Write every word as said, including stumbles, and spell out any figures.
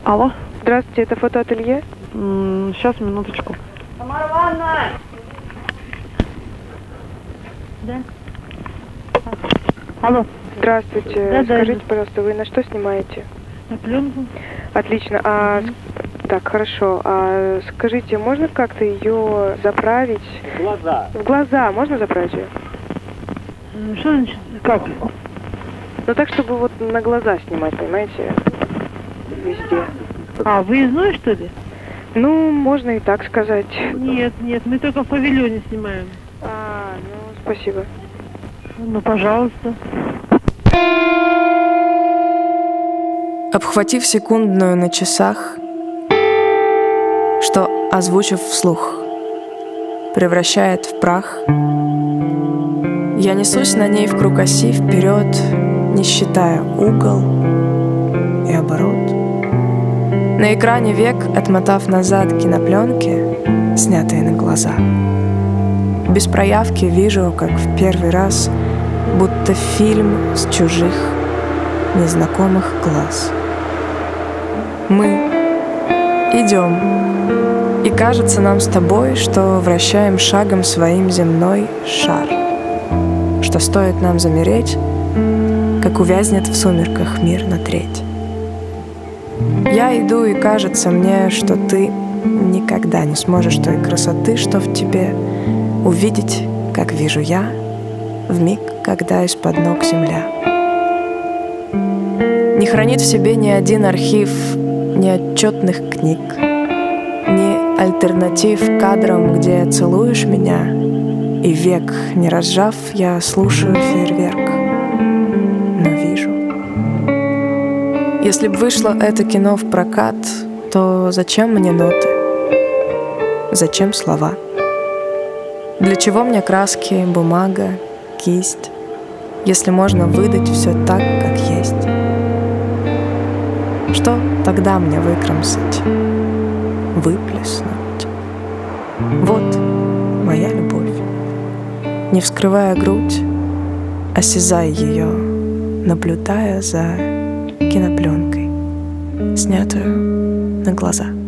Алло. Здравствуйте, это фотоателье? М, Сейчас, минуточку. Тамара Ивановна! Да. Алло. Здравствуйте. Да, да. Скажите, пожалуйста, вы на что снимаете? На пленку. Отлично. А, Мгм. так, хорошо. А скажите, можно как-то ее заправить? В глаза. В глаза можно заправить ее? М, Что значит? Как? Ну так, чтобы вот на глаза снимать, понимаете? Везде. А, выездной, что ли? Ну, можно и так сказать. Нет, нет, мы только в павильоне снимаем. А, ну, спасибо. Ну, пожалуйста. Обхватив секундную на часах, что, озвучив вслух, превращает в прах, я несусь на ней в круг оси вперед, не считая угол и оборот. На экране век, отмотав назад кинопленки, снятые на глаза. Без проявки вижу, как в первый раз, будто фильм с чужих, незнакомых глаз. Мы идем, и кажется нам с тобой, что вращаем шагом своим земной шар, что стоит нам замереть, как увязнет в сумерках мир на треть. Я иду, и кажется мне, что ты никогда не сможешь той красоты, что в тебе, увидеть, как вижу я, в миг, когда из-под ног земля. Не хранит в себе ни один архив, ни отчетных книг, ни альтернатив кадрам, где целуешь меня, и век, не разжав, я слушаю фейерверк, но вижу. Если б вышло это кино в прокат, то зачем мне ноты? Зачем слова? Для чего мне краски, бумага, кисть, если можно выдать все так, как есть? Что тогда мне выкромсать, выплеснуть? Вот моя любовь. Не вскрывая грудь, осязай ее, наблюдая за кинопленкой, снятую на глаза.